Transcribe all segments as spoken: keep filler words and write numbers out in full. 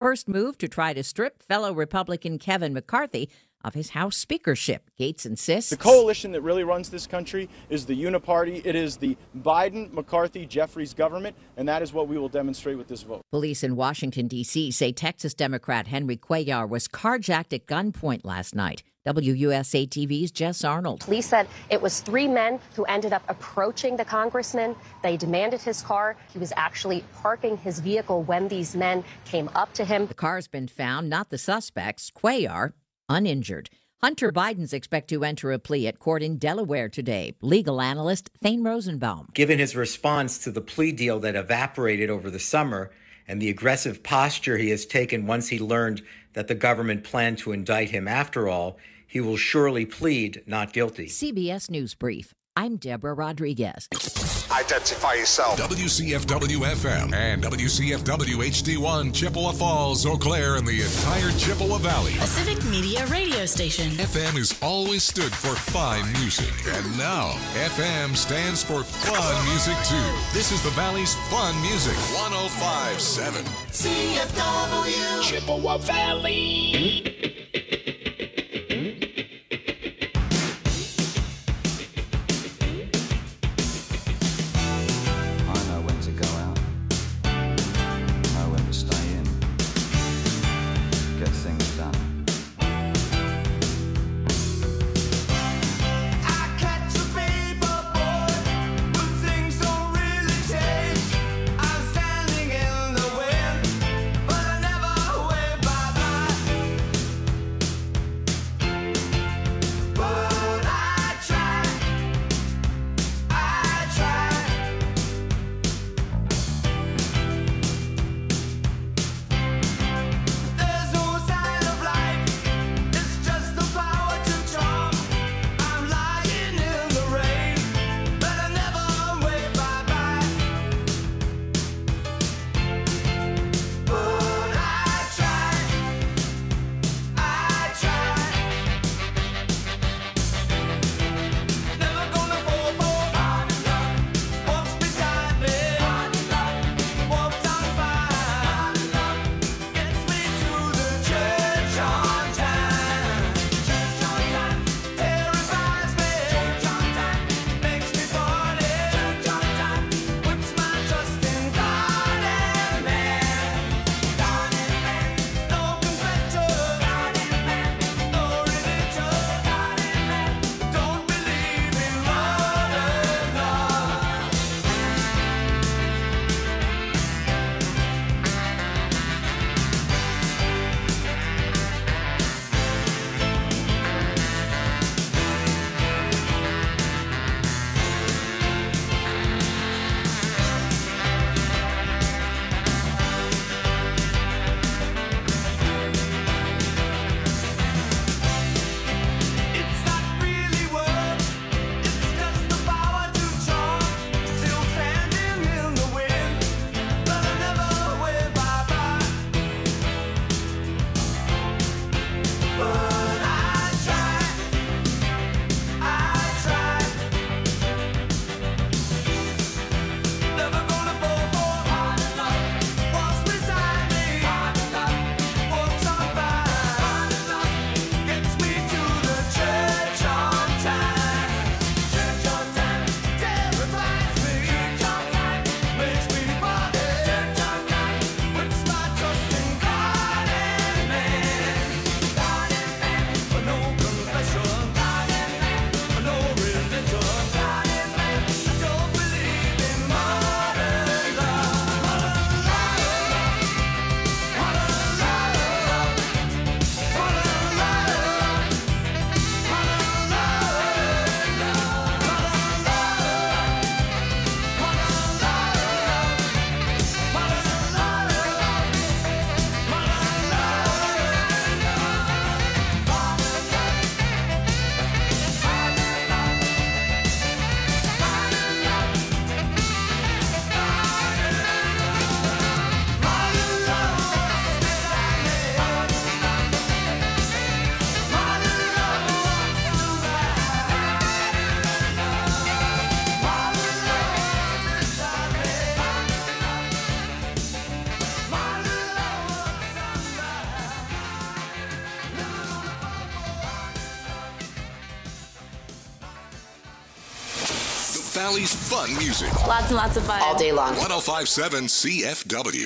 first move to try to strip fellow Republican Kevin McCarthy of his House speakership. Gaetz insists the coalition that really runs this country is the Uniparty. It is the Biden, McCarthy, Jeffries government, and that is what we will demonstrate with this vote. Police in Washington, D C say Texas Democrat Henry Cuellar was carjacked at gunpoint last night. W U S A T V's Jess Arnold. Police said it was three men who ended up approaching the congressman. They demanded his car. He was actually parking his vehicle when these men came up to him. The car's been found, not the suspects. Cuellar uninjured. Hunter Biden's expect to enter a plea at court in Delaware today. Legal analyst Thane Rosenbaum. Given his response to the plea deal that evaporated over the summer and the aggressive posture he has taken once he learned that the government planned to indict him after all, he will surely plead not guilty. C B S News Brief. I'm Deborah Rodriguez. Identify yourself. W C F W F M and W C F W H D one, Chippewa Falls, Eau Claire, and the entire Chippewa Valley. A Civic Media radio station. F M has always stood for fine music. And now, F M stands for fun music, too. This is the Valley's fun music. one oh five point seven. C F W. Chippewa Valley. Valley's fun music. Lots and lots of fun. All day long. one oh five point seven C F W.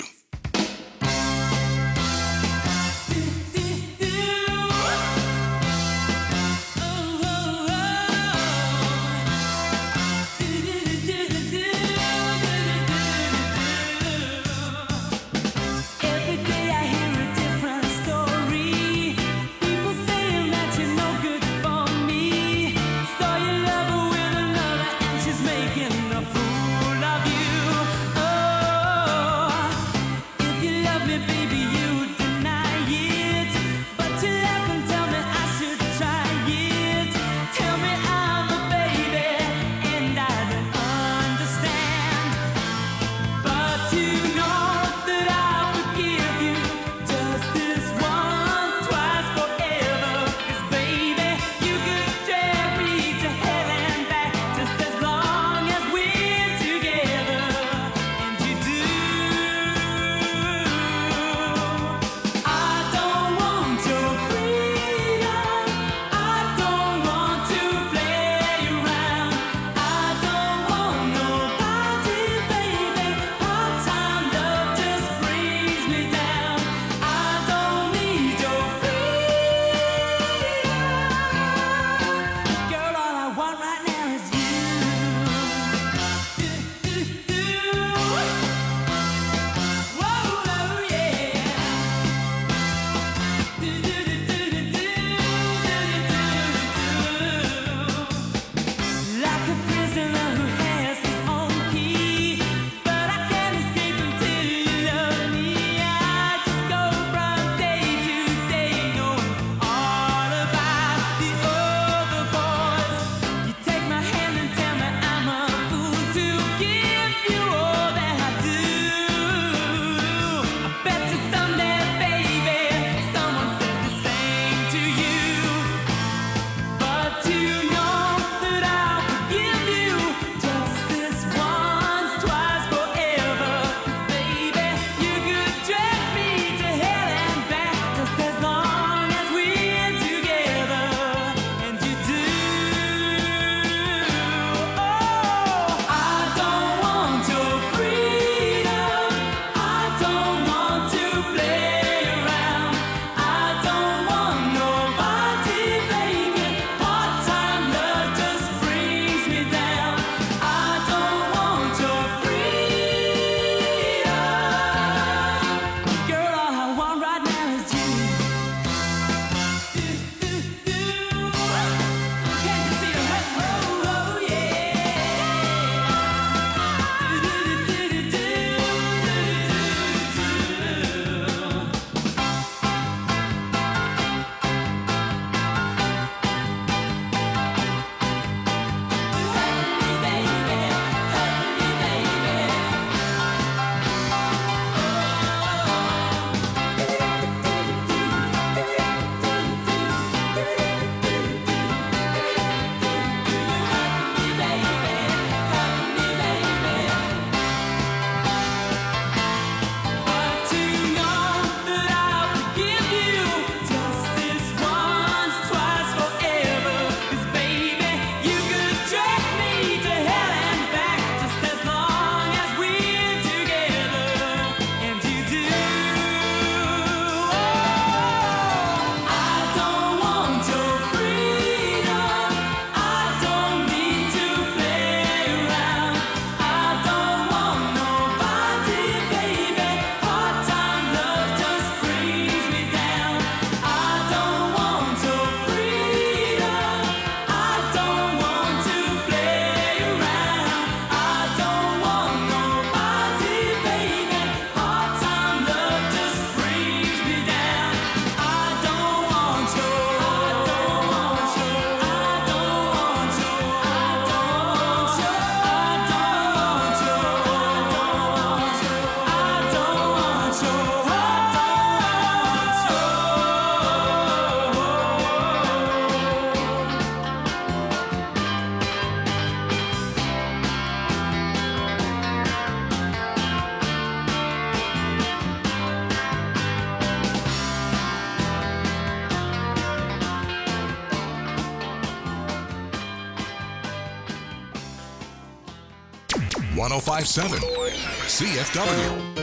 one oh five point seven C F W.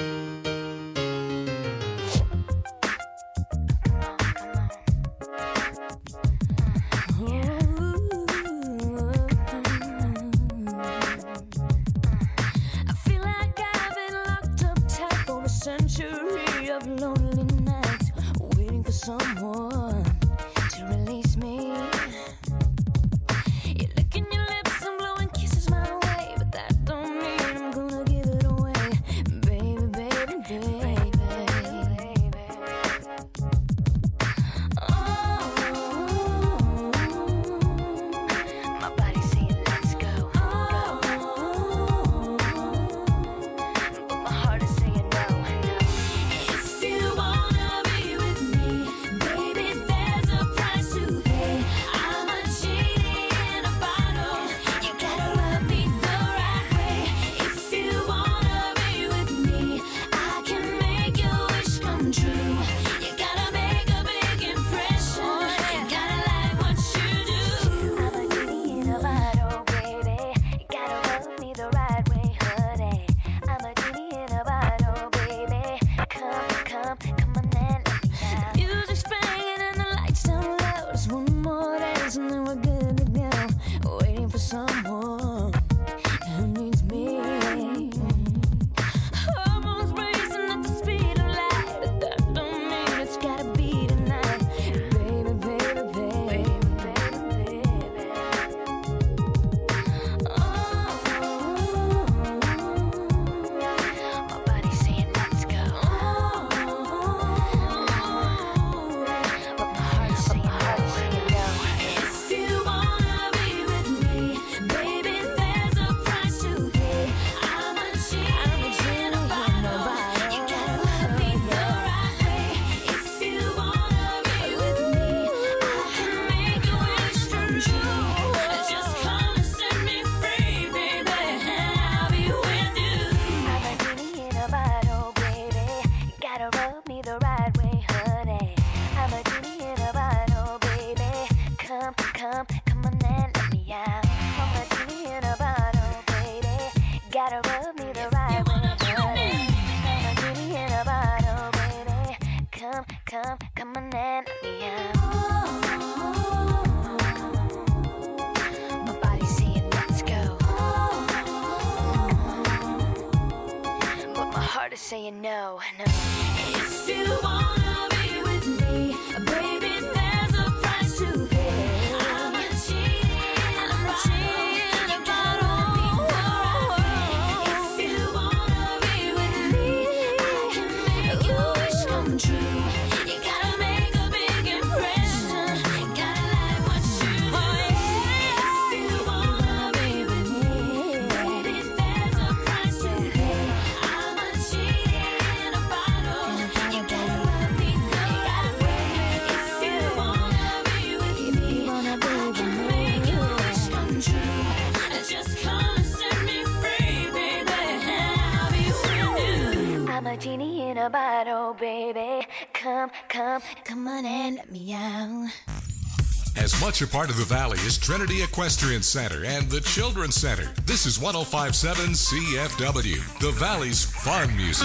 Saying no, no. If you wanna be with me, baby, there's a price to pay. I'm a cheating, I'm a cheating, you gotta let me know. If you wanna be with me, I can make your wish come true. You gotta make a big impression, gotta like what you do. If you wanna be with me, baby, there's a price to pay. I'm a cheating, a bottle, you gotta let me know. If you wanna be with me, I can make your wish come true. Just come and set me free, baby, I'll be with you. I'm a genie in a bottle, baby. Come, come, come on and let me out. As much a part of the Valley as Trinity Equestrian Center and the Children's Center, this is one oh five point seven C F W, the Valley's fun music.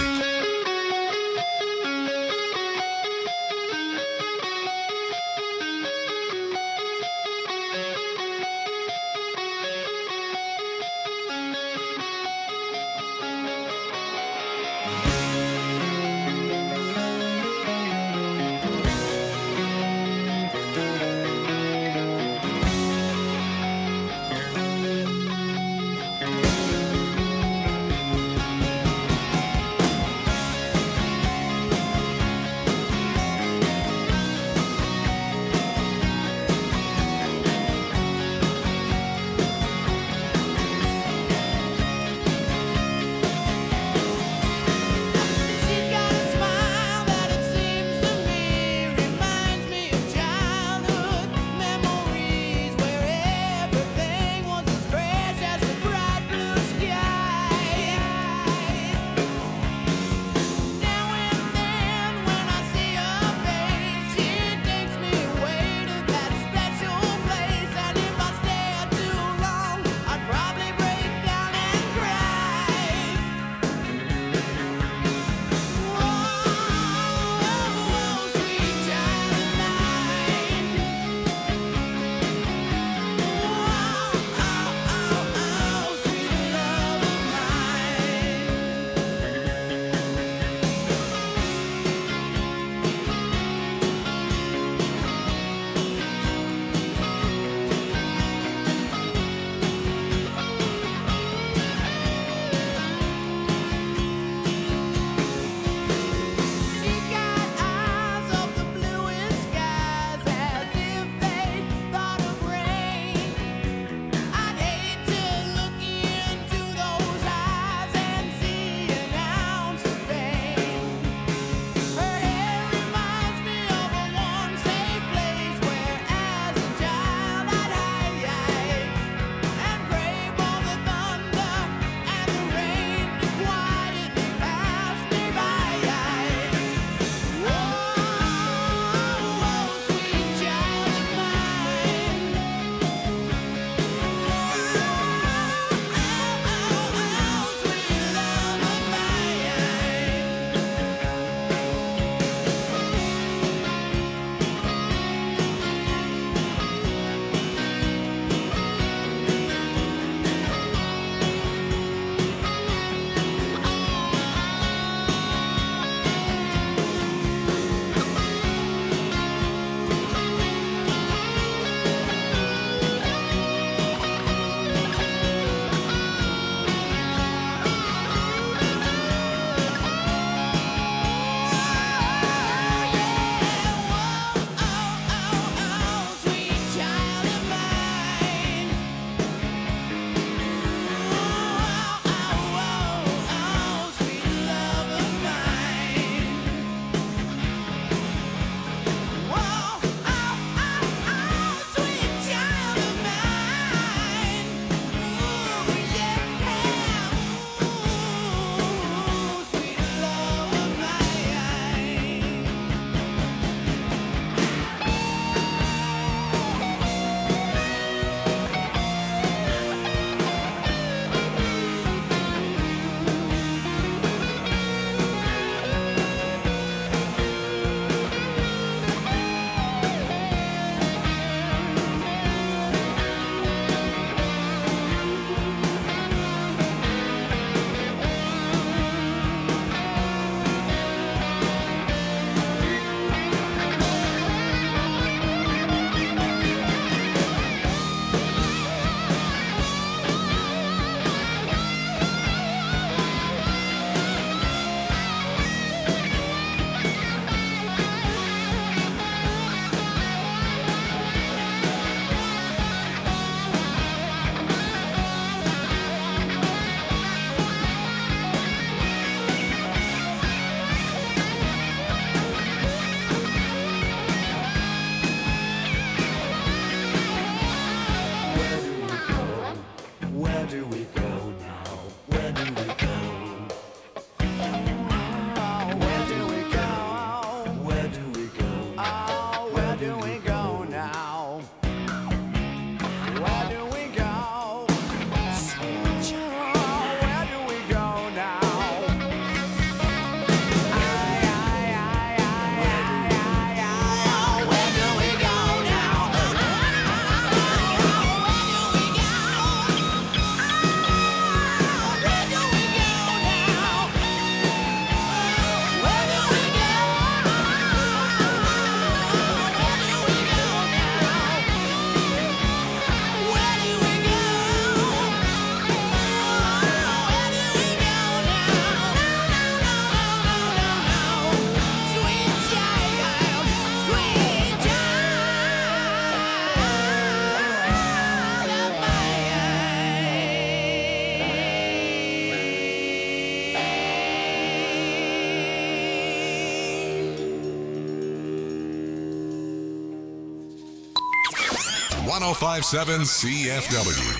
one oh five point seven C F W.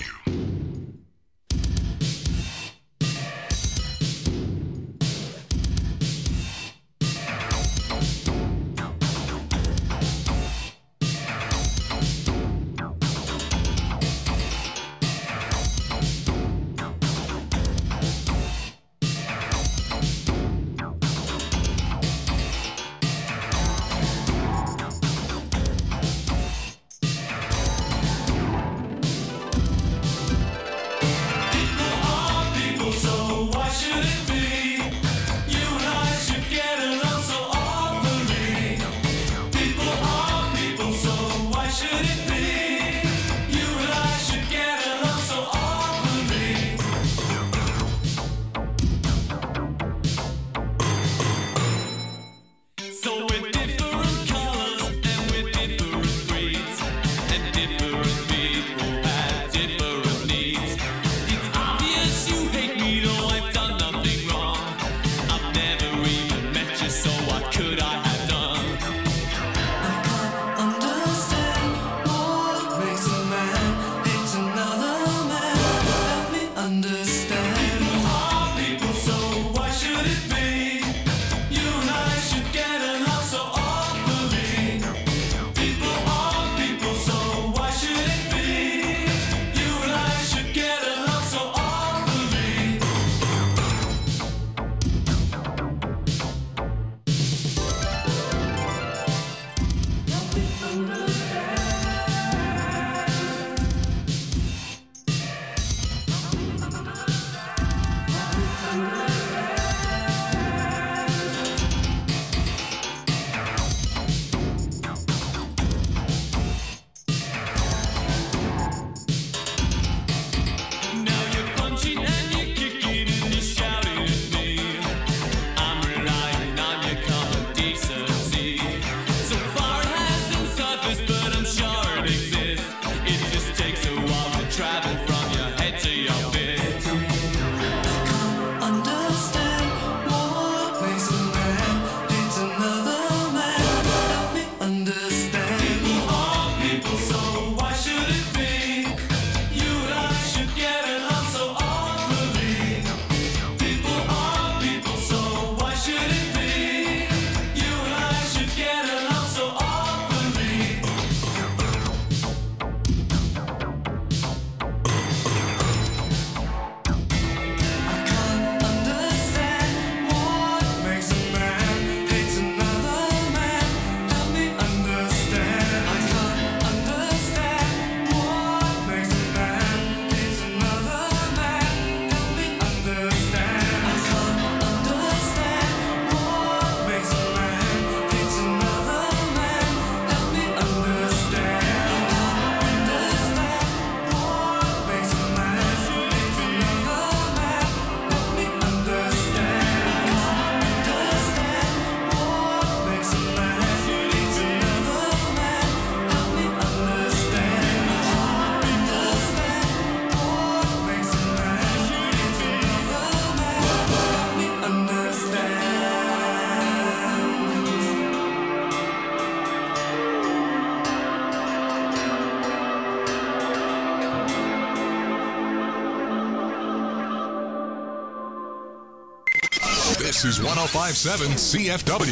This is one oh five point seven C F W.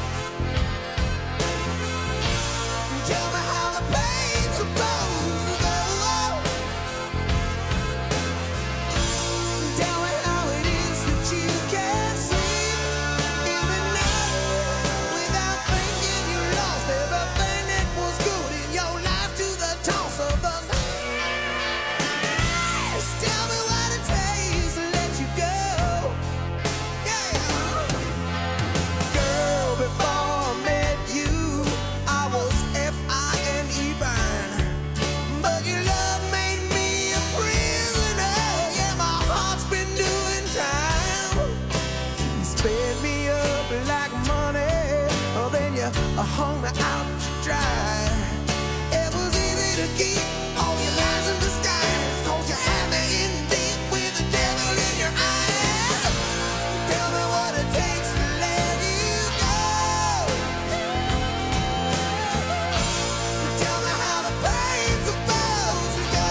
Tell me how the pain's supposed to go. me out to dry. It was easy to keep all your lies in disguise, 'cause you had me in deep with the devil in your eyes. Tell me what it takes to let you go. Tell me how the pain's supposed to go.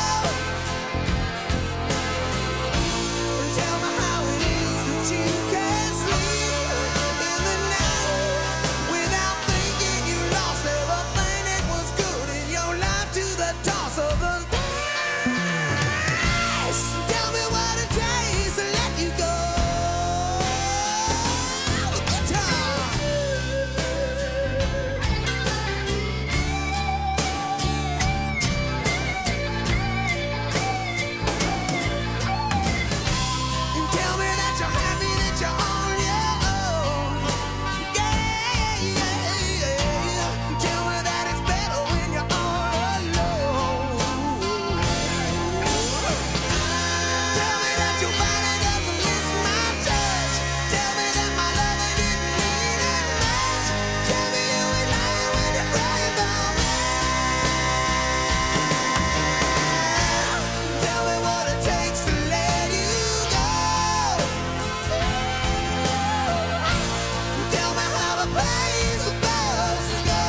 Tell me how it is that you can't sleep in the night without thinking you lost everything that was good in your life to the toss of the dice. Tell me what it takes to let you go. The guitar. You tell me that you're happy, that you're on your own. Yeah, yeah, yeah. Tell me that it's better when you're all alone. Tell me that your body doesn't miss my touch. Tell me that my loving didn't mean that much. Tell me you ain't lying when you cry about me. Tell me what it takes to let you go. Tell me how the pain's supposed to go.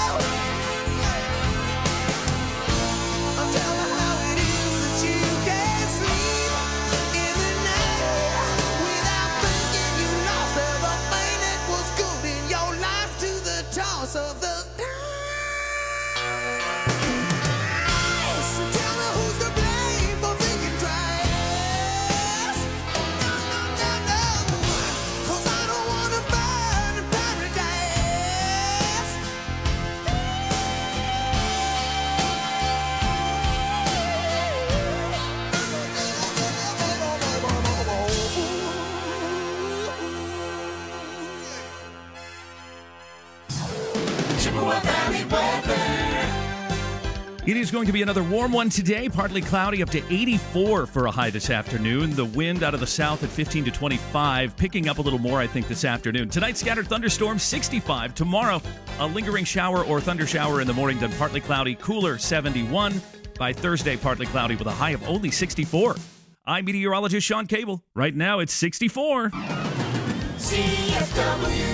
Tell me how it is that you can't sleep in the night without thinking you lost everything that was good in your life to the toss of the dice. Tell me who's to blame for thinking twice. No, no, no, no, 'cause I don't wanna burn in paradise. Chippewa Valley weather. It is going to be another warm one today, partly cloudy, up to eighty-four for a high this afternoon. The wind out of the south at fifteen to twenty-five, picking up a little more, I think, this afternoon. Tonight, scattered thunderstorms, sixty-five. Tomorrow, a lingering shower or thunder shower in the morning, then partly cloudy, cooler, seventy-one. By Thursday, partly cloudy with a high of only sixty-four. I'm meteorologist Sean Cable. Right now, it's sixty-four. C F W.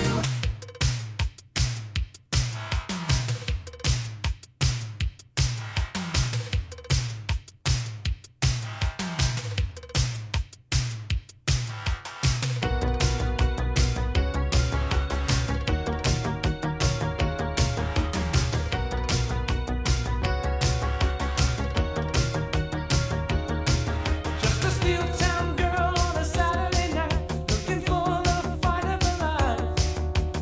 Just a steel town girl on a Saturday night, looking for the fight of her life.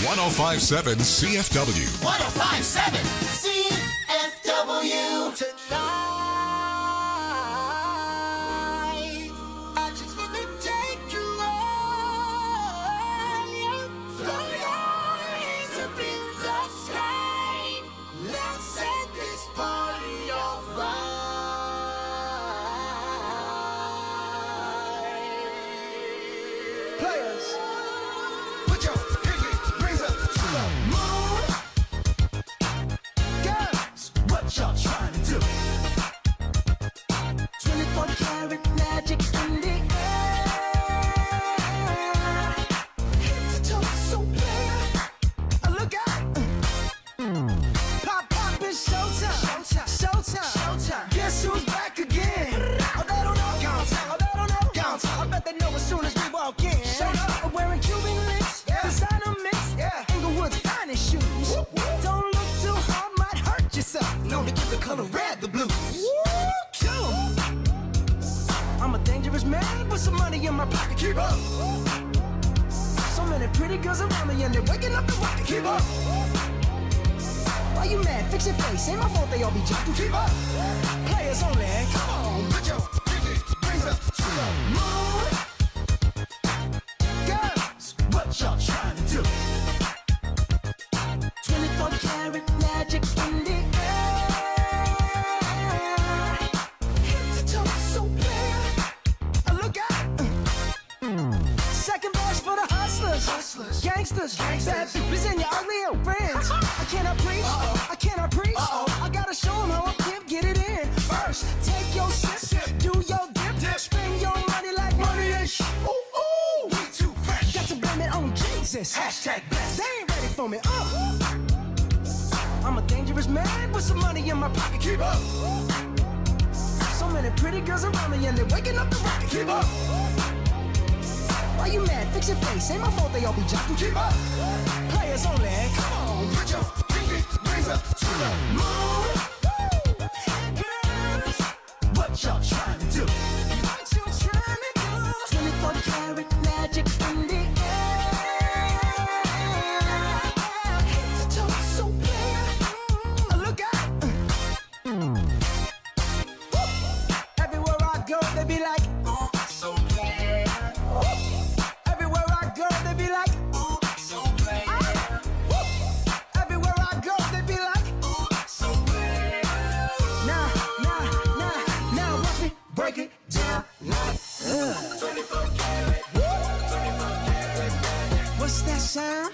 one oh five point seven C F W. one oh five point seven C F W. Tonight, I just wanna take you higher. Throw your hands up in the sky. Let's set this party on fire. Players, put your pinky rings up to the moon. Girls, what y'all trying to do? twenty-four karat magic in the air. Head to toe, so clear. Uh, Look out. Pop, pop, it's showtime. Showtime. Showtime. Showtime. Guess who's back again? Oh, they don't know. Gone time. Oh, they don't know. Gone time. I bet they know as soon as we walk in. Showed up. I'm wearing Cuban links. Yeah. Designer mix. Yeah. Inglewood's finest shoes. Whoop, whoop. Don't look too hard, might hurt yourself. Known to give the color red the blues. Woo, cool. I'm a dangerous man with some money in my pocket. Keep up. So many pretty girls around me and they're waking up the rocket. Keep up. Why you mad? Fix your face. Ain't my fault they all be jumping. Keep up. Players only. Come on, put your pinky rings up to the moon. Girls, what y'all trying to do? twenty-four karat magic in the air. Head to toe, so clear. Uh, Look out. Second verse for the hustlers, hustlers. Gangsters, Gangsters. Bad bitches and your ugly old friends. I cannot preach, Uh-oh. I cannot preach. Uh-oh. I gotta show them how I pimp, get it in. First, take your sip, sip. Do your dip, dip. Spend your money like money ain't sh- Ooh, ooh, we too fresh. Got to blame it on Jesus. Hashtag blessed. They ain't ready for me, uh. I'm a dangerous man with some money in my pocket. Keep up. So many pretty girls around me and they're waking up the rocket. Keep up. Why you mad? Fix your face. Ain't my fault they all be jumping. Keep up. Players only. Come on, put your pinky rings up to the moon. Girls, what y'all trying to do? What you trying to do? twenty-four karat magic in the air. Head to toe, so clear. Uh, Look out. Woo. Everywhere I go, they be like, oh, so clear. Everywhere I go, they be like, ooh, so clear. Woo. Everywhere I go, they be like, ooh, so clear. Now, now, now, now, watch me break it down like, uh. twenty-four karat, twenty-four karat. What's that sound?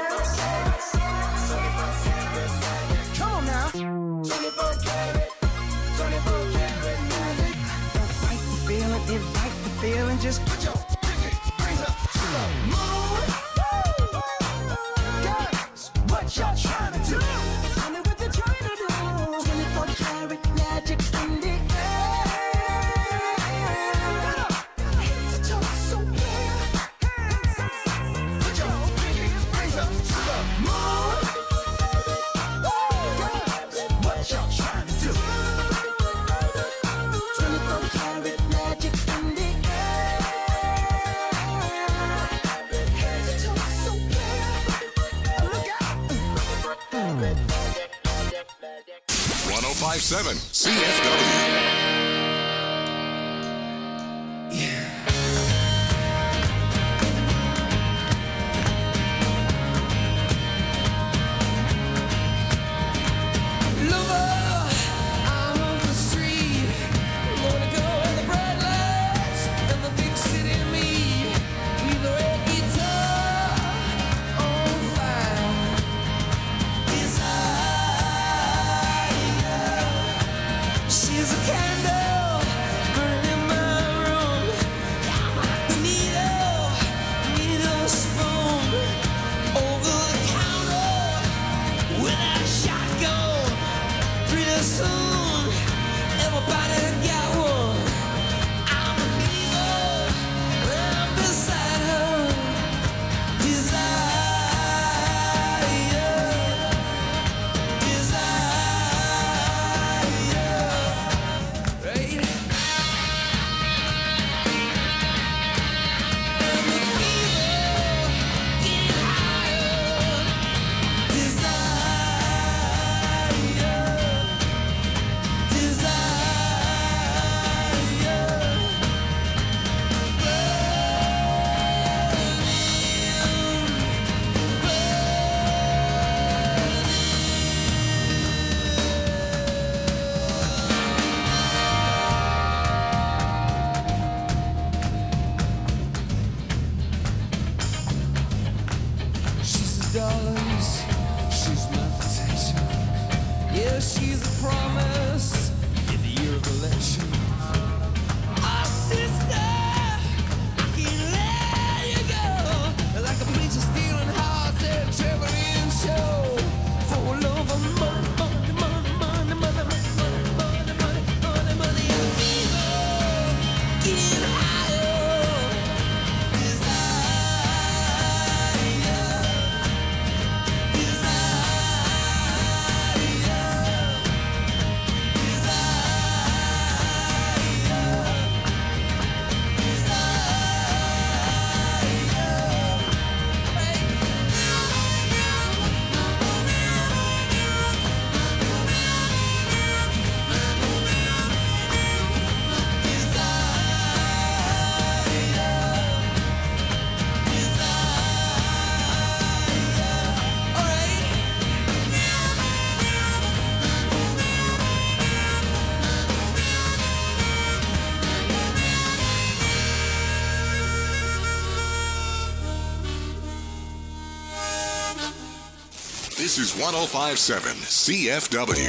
Come on now. twenty-four karat, twenty-four karat magic. Don't fight the feeling, invite the feeling. Just put your pinky rings up to the moon. Girls, what y'all trying to do? Tell me what you're trying to do. twenty-four karat magic in the air. Head to toe, so clear. Put your pinky rings up to the moon. Girls, what y'all trying to do? twenty-four karat magic in the air. Head to toe, so clear. Look out. one oh five point seven C F W. Lover, I'm on the street. Wanna go where the bright lights and the big city meet. With a red guitar on fire. Desire. She's a cat. This is one oh five point seven C F W.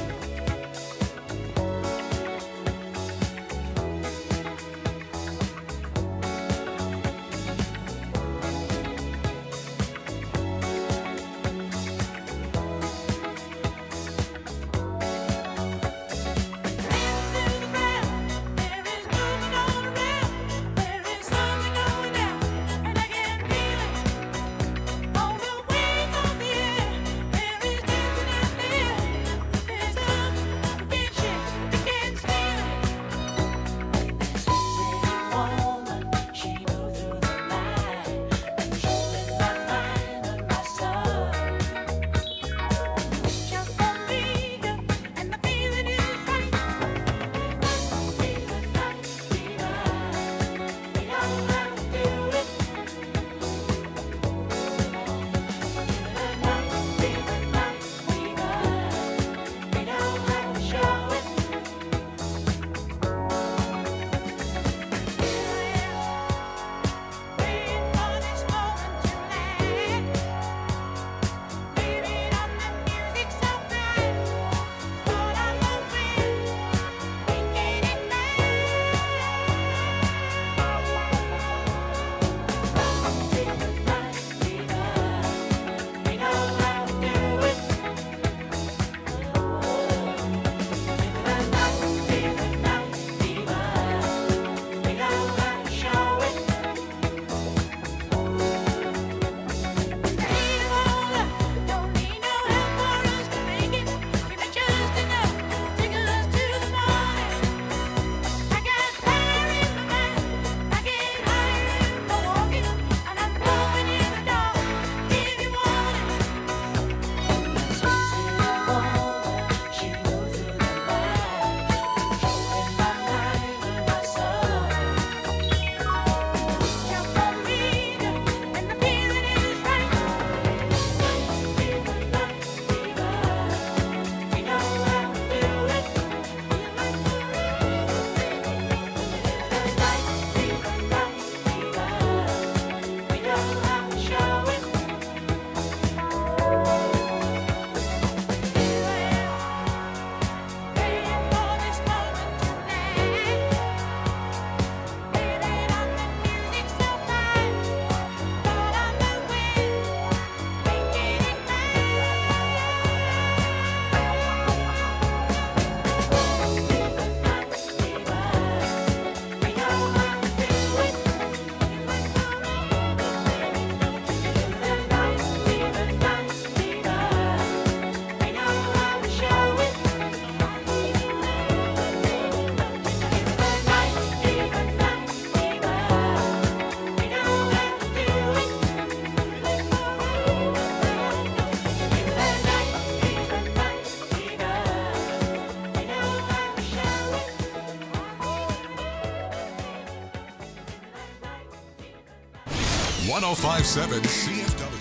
one oh five point seven C F W.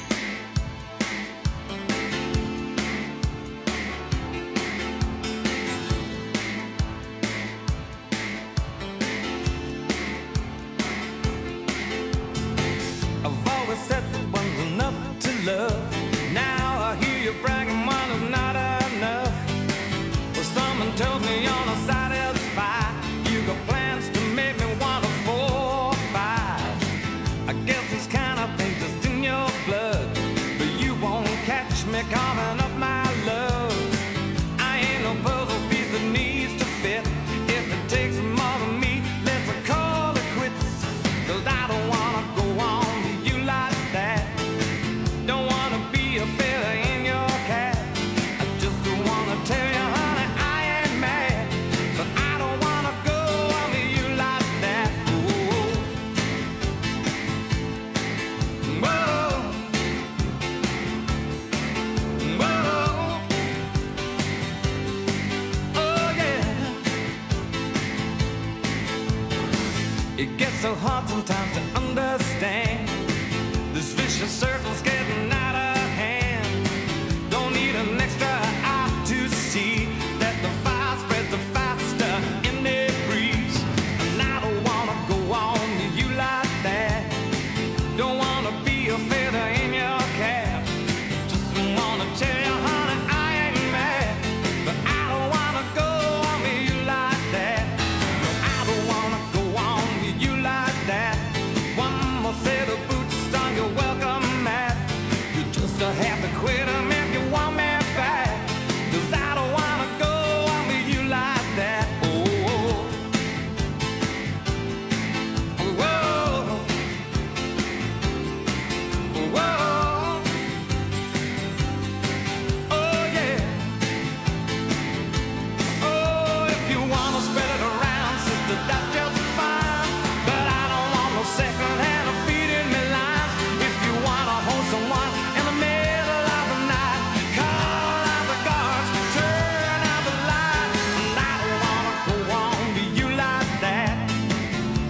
I've always said that one's enough to love. Now I hear you bragging one is not enough. Well, someone tells me you're not satisfied. You got plans to make me want a four or five. I guess this kind of thing just in your blood, but you won't catch me carving up my love. I ain't no puzzle piece that needs to fit. If it takes more than me, let's call it quits. 'Cause I don't wanna go on to you like that. Don't wanna be a feather in your cap. I just wanna tell you, honey, I ain't mad, but I don't wanna go on to you like that. Whoa. Whoa. Whoa. Oh yeah. It gets so hard sometimes to understand. This vicious circle's getting out of hand. Don't need an extra eye to see that the fire spreads the faster in the breeze. And I don't wanna go on to you like that. Don't wanna be a feather in your cap. Just wanna tell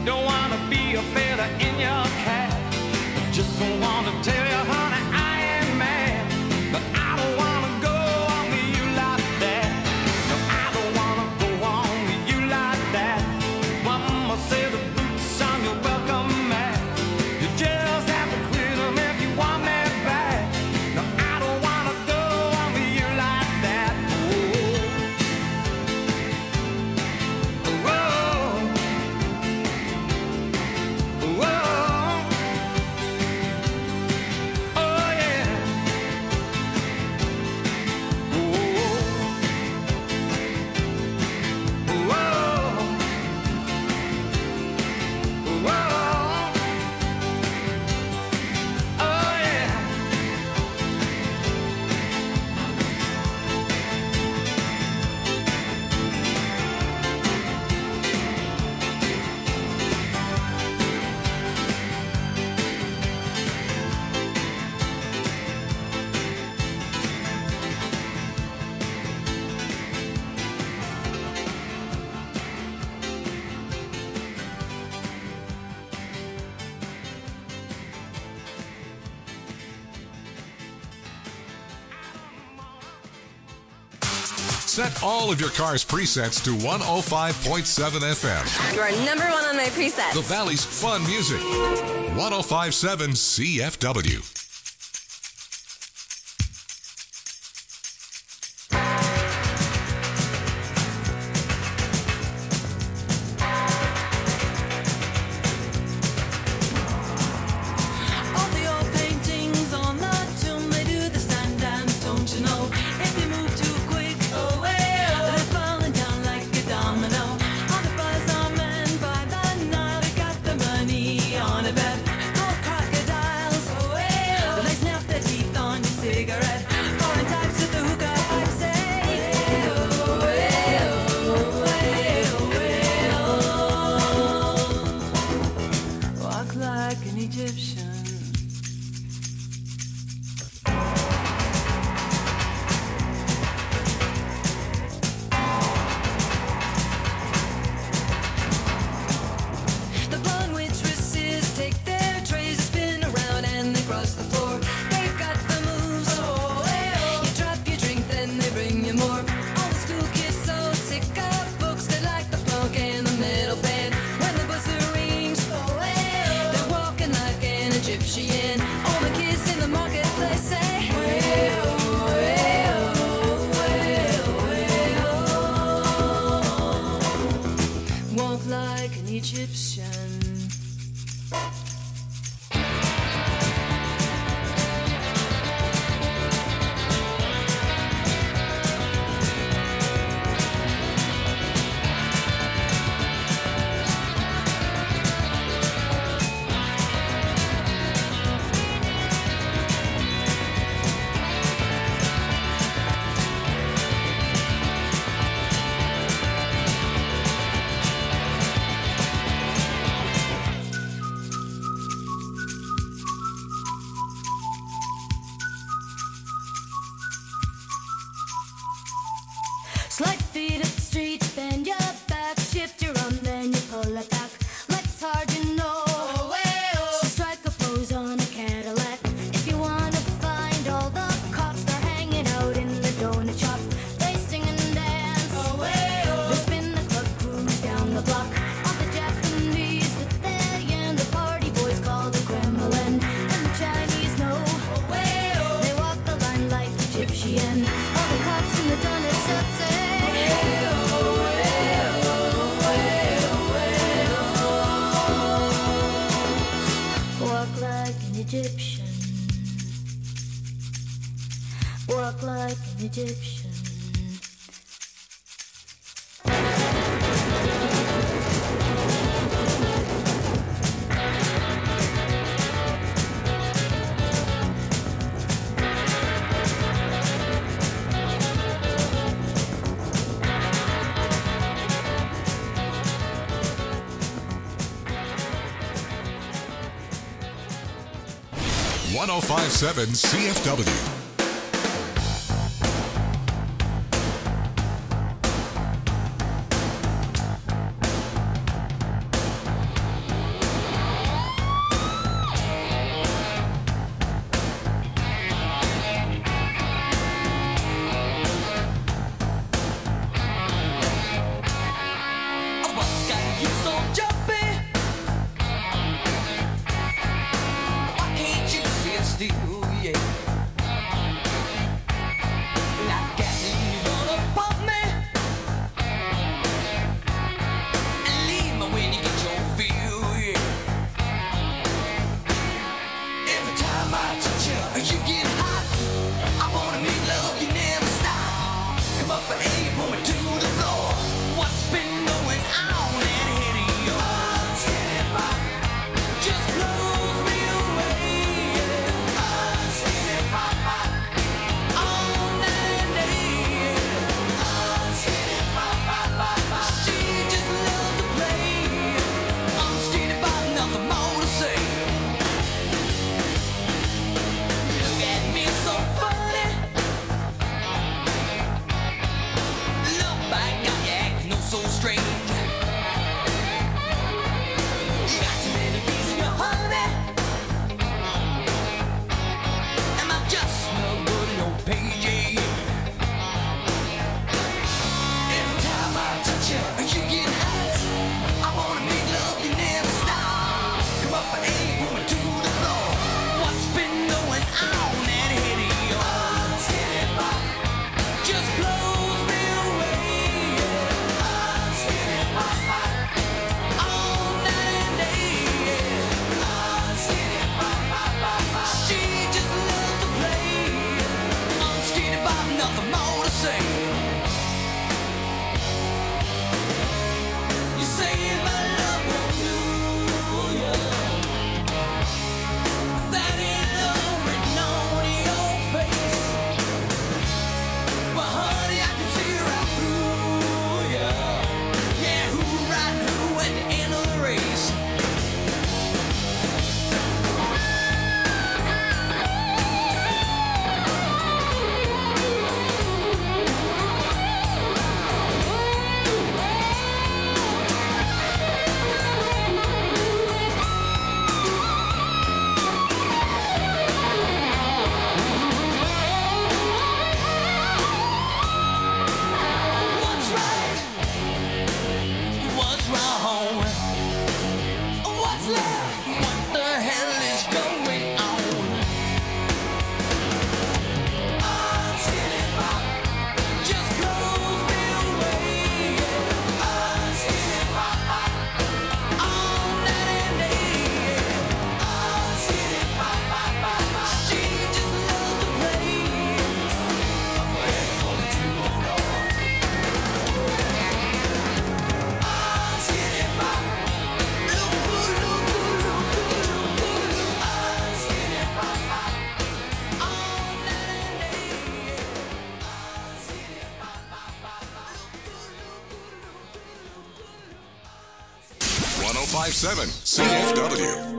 Don't wanna be a feather in your cap. Just wanna tell you, honey, I ain't mad, but I don't wanna go on with you like that. No, I don't wanna go on with you like that. Mama said the boots on your welcome mat. You just have to quit them if you want me back. No, I don't wanna go on with you like that. Oh, oh, oh. Set all of your car's presets to one oh five point seven F M. You are number one on my presets. The Valley's fun music. one oh five point seven C F W. All the old paintings on the tomb, they do the sun dance, don't you know? If you move too quick, oh well, they're falling down like a domino. All the buzz on men by the Nile, they got the money on a bet. All crocodiles, oh well, they snap their teeth on your cigarette. Foreign types with the hookah pipe say, oh well, oh well, walk like an Egyptian. The blonde waitresses take their trays, spin around and they cross the floor. They've got the moves, oh, well. You drop your drink, then they bring you more. All the school kids so sick of books, they like the plunk in the middle bed. When the buzzer rings, oh, well, they're walking like an Egyptian. All the kids in the marketplace say, well, well, well, well. Walk like an Egyptian. Slide feet up the street, bend your back, shift your arm, then you pull it back. Life's hard, you know. So strike a pose on a Cadillac. If you wanna find all the cops, they're hanging out in the donut shop. They sing and dance. They spin the club cruise down the block. All the Japanese with their yen, the party boys call the Kremlin. And the Chinese know. They walk the line like Egyptian. All the cops in the donut shop say, walk like an Egyptian. Walk like an Egyptian. one oh five point seven C F W. what's left? What the hell is going on? Oh, city pop just blows me away. Oh, city pop all night and day. Oh, city pop, she just loves to play. I'm ready for the two of y'all. Oh, city pop. one oh five point seven C F W.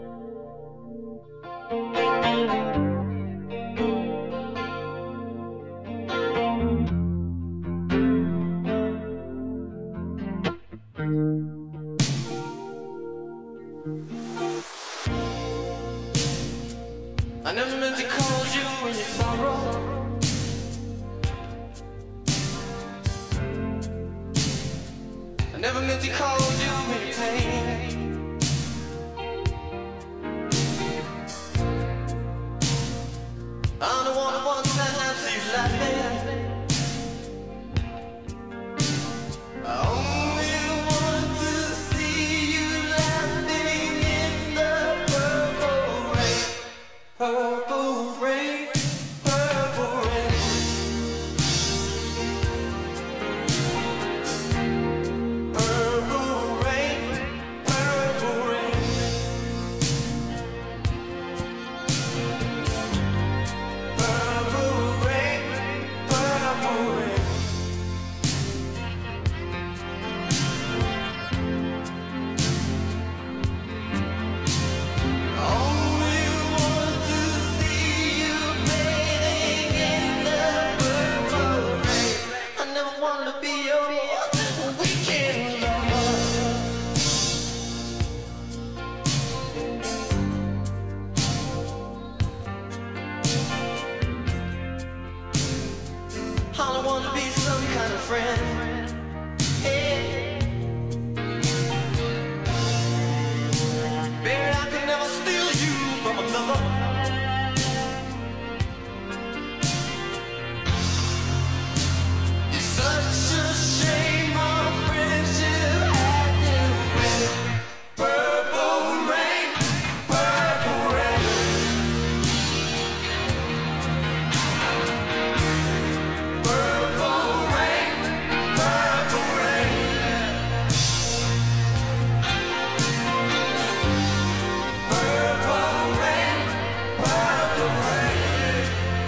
I never meant to call you when you sorrow. I never meant to call you when you pain. I'm the one who wants to have you laughing. I only want to see you laughing in the purple rain. Purple rain, purple rain. Purple rain, purple rain. Purple rain, purple rain. Only want to see you bathing in the purple rain. I never want to be your weekend lover. All I want to be some kind of friend. Hey. Baby, I could never steal you from another. It's such a shame our friendship had to end. Purple rain, purple rain. Purple rain, purple rain. Purple rain, purple rain.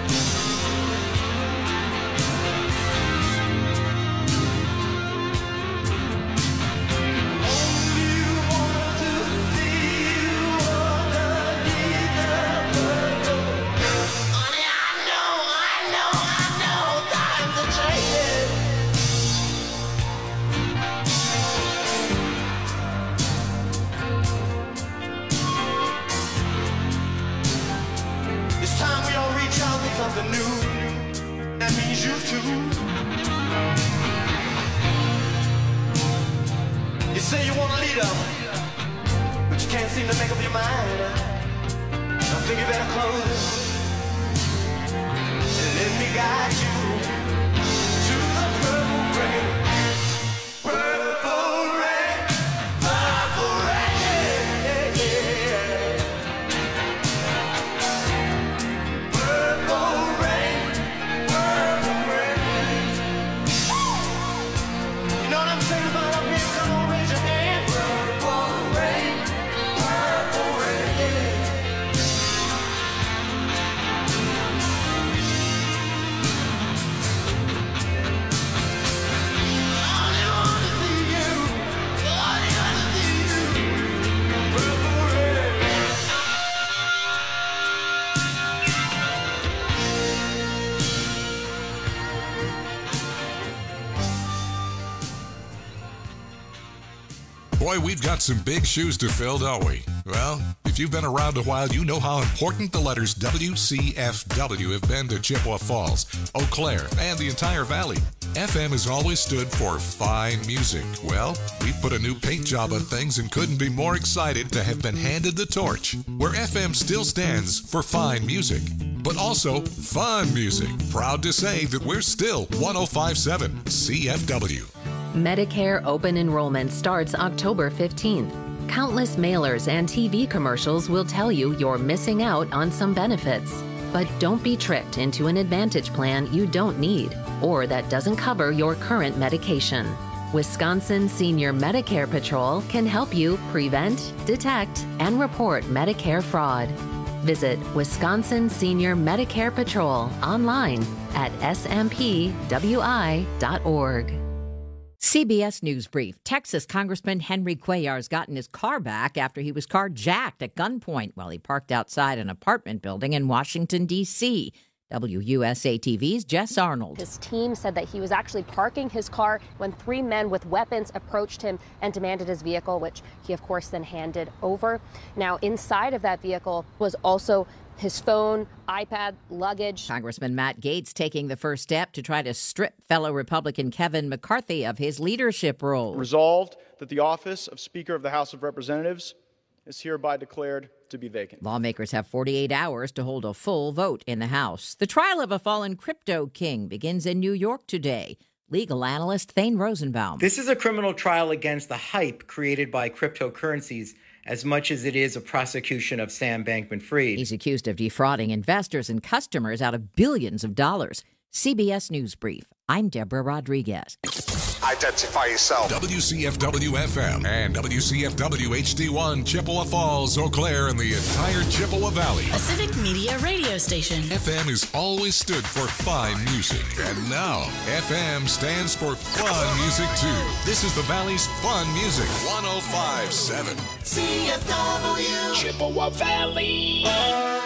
Only want to see you underneath the purple rain. Honey, I know, I know, I know, times are changing. It's time we all reach out for something new. That means you too. You say you want a leader, but you can't seem to make up your mind. I think you better close and let me guide you to the purple rain. Purple rain, purple rain, yeah. Purple rain, purple rain. You know what I'm saying about up here? Come on, raise your hand. Purple rain, purple rain. Boy, we've got some big shoes to fill, don't we? Well, if you've been around a while, you know how important the letters W C F W have been to Chippewa Falls, Eau Claire, and the entire valley. F M has always stood for fine music. Well, we put a new paint job on things and couldn't be more excited to have been handed the torch, where F M still stands for fine music, but also fun music. Proud to say that we're still one oh five point seven C F W. Medicare open enrollment starts October fifteenth. Countless mailers and T V commercials will tell you you're missing out on some benefits. But don't be tricked into an Advantage plan you don't need or that doesn't cover your current medication. Wisconsin Senior Medicare Patrol can help you prevent, detect, and report Medicare fraud. Visit Wisconsin Senior Medicare Patrol online at s m p w i dot org. C B S News Brief. Texas Congressman Henry Cuellar's gotten his car back after he was carjacked at gunpoint while he parked outside an apartment building in Washington, D C W U S A T V's Jess Arnold. His team said that he was actually parking his car when three men with weapons approached him and demanded his vehicle, which he, of course, then handed over. Now, inside of that vehicle was also his phone, iPad, luggage. Congressman Matt Gaetz taking the first step to try to strip fellow Republican Kevin McCarthy of his leadership role. Resolved that the office of Speaker of the House of Representatives is hereby declared to be vacant. Lawmakers have forty-eight hours to hold a full vote in the House. The trial of a fallen crypto king begins in New York today. Legal analyst Thane Rosenbaum. This is a criminal trial against the hype created by cryptocurrencies as much as it is a prosecution of Sam Bankman-Fried. He's accused of defrauding investors and customers out of billions of dollars. C B S News Brief. I'm Deborah Rodriguez. Identify yourself. W C F W F M and W C F W H D one, Chippewa Falls, Eau Claire, and the entire Chippewa Valley. A Civic Media radio station. F M has always stood for fine music. And now, F M stands for fun music, too. This is the Valley's fun music. one oh five point seven C F W Chippewa Valley.